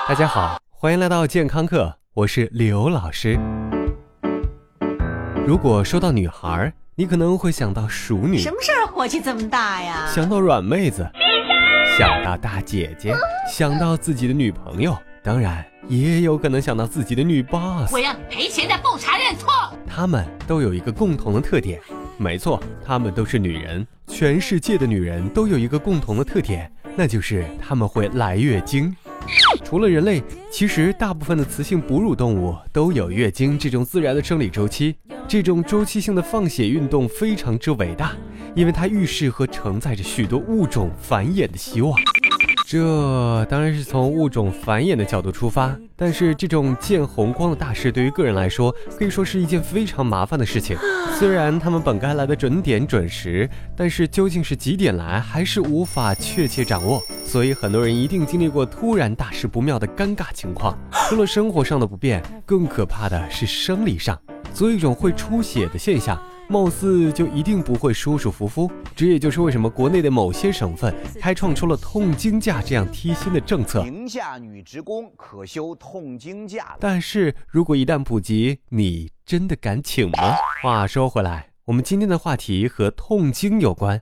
大家好，欢迎来到健康课，我是刘老师。如果说到女孩，你可能会想到熟女， 什么事儿火气这么大呀？ 想到软妹子，想到大姐姐，想到自己的女朋友，当然也有可能想到自己的女 boss。 我要赔钱的不查认错。 她们都有一个共同的特点，没错，她们都是女人。全世界的女人都有一个共同的特点，那就是她们会来月经。除了人类，其实大部分的雌性哺乳动物都有月经这种自然的生理周期。这种周期性的放血运动非常之伟大，因为它预示和承载着许多物种繁衍的希望。这当然是从物种繁衍的角度出发，但是这种见红光的大事对于个人来说可以说是一件非常麻烦的事情。虽然他们本该来的准点准时，但是究竟是几点来还是无法确切掌握，所以很多人一定经历过突然大事不妙的尴尬情况。除了生活上的不便，更可怕的是生理上，总有一种会出血的现象，貌似就一定不会舒舒服服。这也就是为什么国内的某些省份开创出了痛经假这样贴心的政策， 宁夏女职工可休痛经假。 但是如果一旦普及，你真的敢请吗？话说回来，我们今天的话题和痛经有关。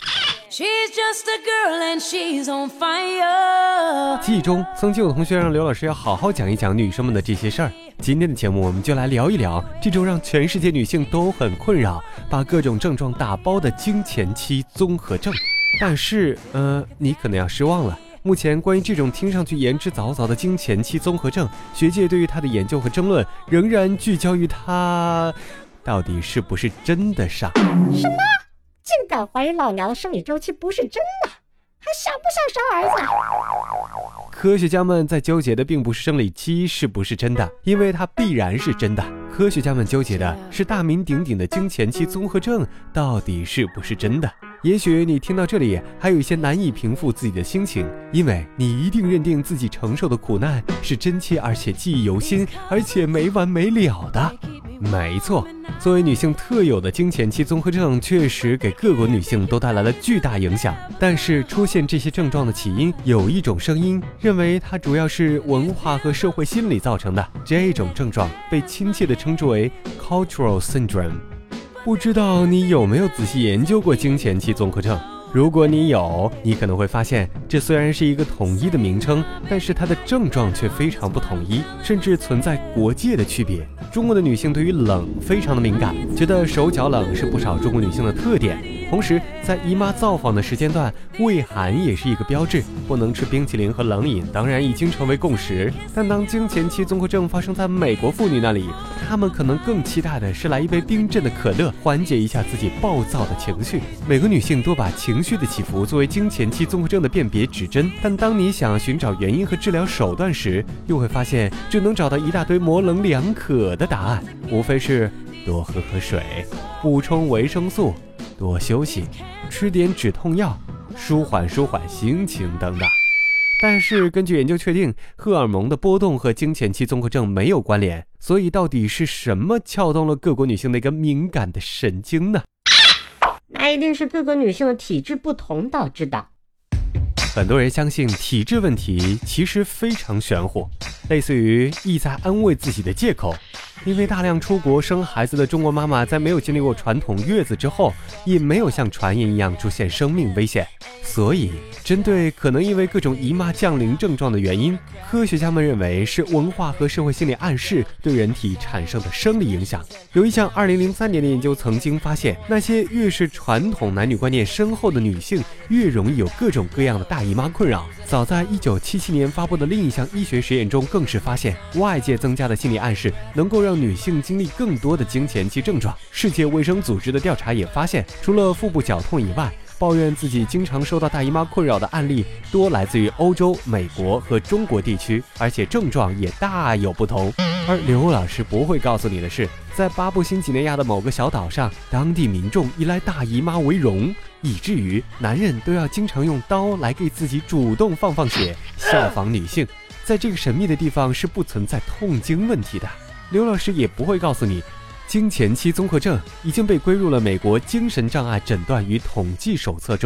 记忆中曾经有同学让刘老师要好好讲一讲女生们的这些事儿，今天的节目我们就来聊一聊这种让全世界女性都很困扰，把各种症状打包的经前期综合症。但是你可能要失望了，目前关于这种听上去言之凿凿的经前期综合症，学界对于它的研究和争论仍然聚焦于它到底是不是真的上。 什么？竟敢怀疑老娘的生理周期不是真的，还想不想生儿子？ 科学家们在纠结的并不是生理期是不是真的，因为它必然是真的。科学家们纠结的是大名鼎鼎的经前期综合症到底是不是真的。也许你听到这里还有一些难以平复自己的心情，因为你一定认定自己承受的苦难是真切而且记忆犹新，而且没完没了的。没错，作为女性特有的经前期综合症确实给各国女性都带来了巨大影响。但是出现这些症状的起因，有一种声音认为它主要是文化和社会心理造成的，这种症状被亲切地称之为 cultural syndrome。 不知道你有没有仔细研究过经前期综合症？如果你有，你可能会发现，这虽然是一个统一的名称，但是它的症状却非常不统一，甚至存在国界的区别。中国的女性对于冷非常的敏感，觉得手脚冷是不少中国女性的特点。同时，在姨妈造访的时间段，畏寒也是一个标志，不能吃冰淇淋和冷饮，当然已经成为共识。但当经前期综合症发生在美国妇女那里，她们可能更期待的是来一杯冰镇的可乐，缓解一下自己暴躁的情绪。每个女性都把情绪的起伏作为经前期综合症的辨别指针，但当你想寻找原因和治疗手段时，又会发现只能找到一大堆模棱两可的答案，无非是多喝喝水，补充维生素，多休息，吃点止痛药，舒缓心情等等。但是根据研究确定，荷尔蒙的波动和经前期综合症没有关联，所以到底是什么撬动了各国女性的一个敏感的神经呢？ 那一定是各个女性的体质不同导致的。 很多人相信体质问题其实非常玄乎，类似于意在安慰自己的借口。因为大量出国生孩子的中国妈妈在没有经历过传统月子之后，也没有像传言一样出现生命危险。所以针对可能因为各种姨妈降临症状的原因，科学家们认为是文化和社会心理暗示对人体产生的生理影响。有一项2003年的研究曾经发现，那些越是传统男女观念深厚的女性，越容易有各种各样的大姨妈困扰。早在1977年发布的另一项医学实验中，更是发现外界增加的心理暗示能够让女性经历更多的经前期症状。世界卫生组织的调查也发现，除了腹部绞痛以外，抱怨自己经常受到大姨妈困扰的案例多来自于欧洲、美国和中国地区，而且症状也大有不同。而刘老师不会告诉你的是，在巴布新几内亚的某个小岛上，当地民众以来大姨妈为荣，以至于男人都要经常用刀来给自己主动放血，效仿女性。在这个神秘的地方是不存在痛经问题的。刘老师也不会告诉你，经前期综合症已经被归入了美国精神障碍诊断与统计手册中。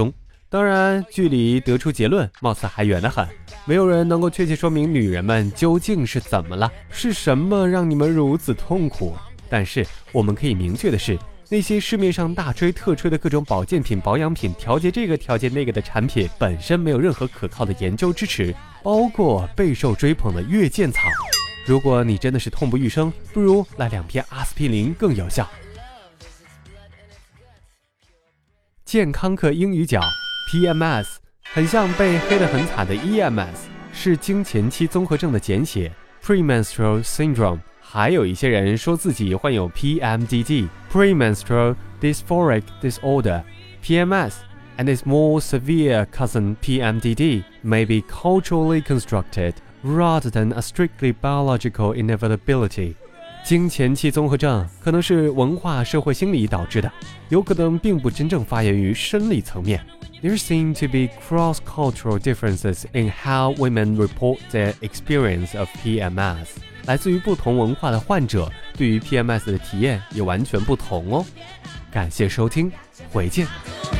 当然，距离得出结论貌似还远得很，没有人能够确切说明女人们究竟是怎么了，是什么让你们如此痛苦。但是我们可以明确的是，那些市面上大吹特吹的各种保健品、保养品、调节这个调节那个的产品，本身没有任何可靠的研究支持，包括备受追捧的月见草。如果你真的是痛不欲生，不如来2片阿司匹林更有效。健康课英语角 PMS 很像被黑得很惨的 EMS， 是经前期综合症的简写 Premenstrual Syndrome。 还有一些人说自己患有 PMDD Premenstrual Dysphoric Disorder PMS and its more severe cousin PMDD may be culturally constructed rather than a strictly biological inevitability。 经前期综合症可能是文化社会心理导致的，有可能并不真正发源于生理层面。 There seem to be cross-cultural differences in how women report their experience of PMS。 来自于不同文化的患者对于 PMS 的体验也完全不同哦。感谢收听，回见。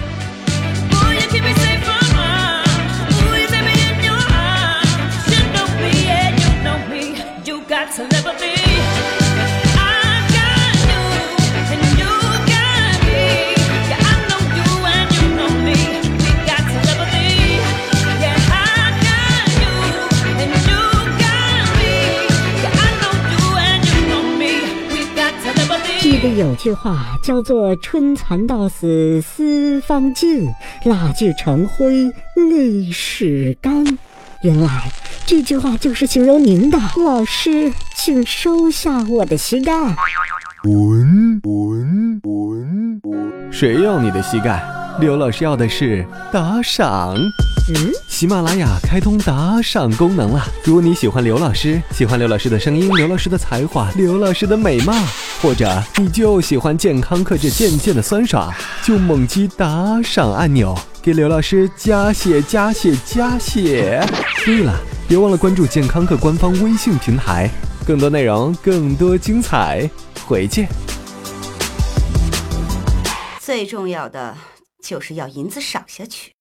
记得有句话叫做春蚕到死丝方尽，蜡炬成灰泪始干。原来这句话就是形容您的。老师，请收下我的膝盖。 谁要你的膝盖？刘老师要的是打赏。喜马拉雅开通打赏功能了。如果你喜欢刘老师，喜欢刘老师的声音，刘老师的才华，刘老师的美貌，或者你就喜欢健康课这渐渐的酸爽，就猛击打赏按钮，给刘老师加血加血加血。对了，别忘了关注健康课官方微信平台，更多内容，更多精彩，回见。 最重要的就是要银子赏下去。